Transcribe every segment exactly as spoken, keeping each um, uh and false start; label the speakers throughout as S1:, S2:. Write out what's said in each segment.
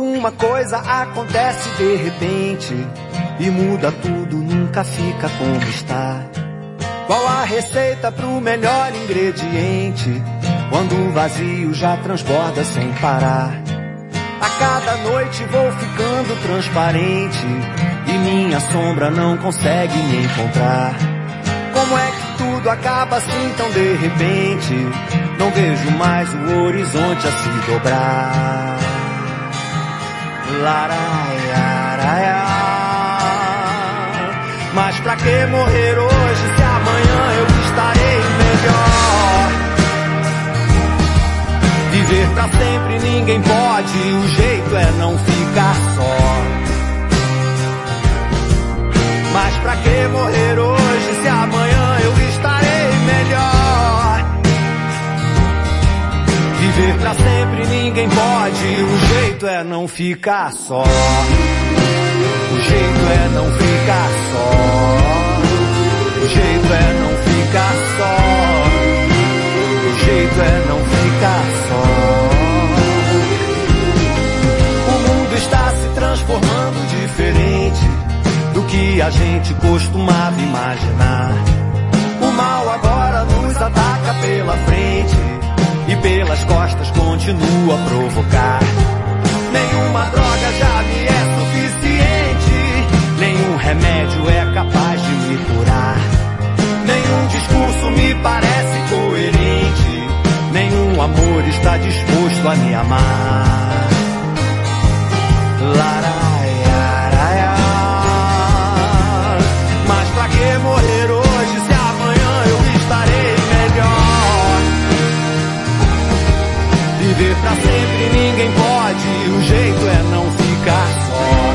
S1: Alguma coisa acontece de repente e muda tudo, nunca fica como está. Qual a receita pro melhor ingrediente quando o vazio já transborda sem parar? A cada noite vou ficando transparente e minha sombra não consegue me encontrar. Como é que tudo acaba assim tão de repente? Não vejo mais o horizonte a se dobrar. Laraiaraia. Mas pra que morrer hoje se amanhã eu estarei melhor? Viver pra sempre ninguém pode, o jeito é não ficar só. Mas pra que morrer hoje se amanhã eu estarei melhor? Viver pra sempre ninguém pode, o jeito é não ficar só. O jeito é não ficar só. O jeito é não ficar só. O jeito é não ficar só. O mundo está se transformando diferente do que a gente costumava imaginar. O mal agora nos ataca pela frente e pelas costas continua a provocar. Nenhuma droga já me é suficiente, nenhum remédio é capaz de me curar. Nenhum discurso me parece coerente, nenhum amor está disposto a me amar. Laraiaraia. Mas pra que morrer hoje se amanhã eu estarei melhor? Viver pra sempre ninguém pode, o jeito é não ficar só.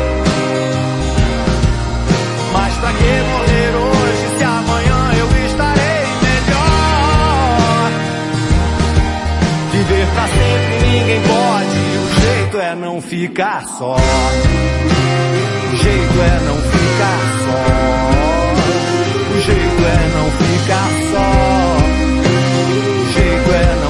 S1: Mas pra que morrer hoje se amanhã eu estarei melhor? Viver pra sempre ninguém pode, o jeito é não ficar só. O jeito é não ficar só. O jeito é não ficar só. O jeito é não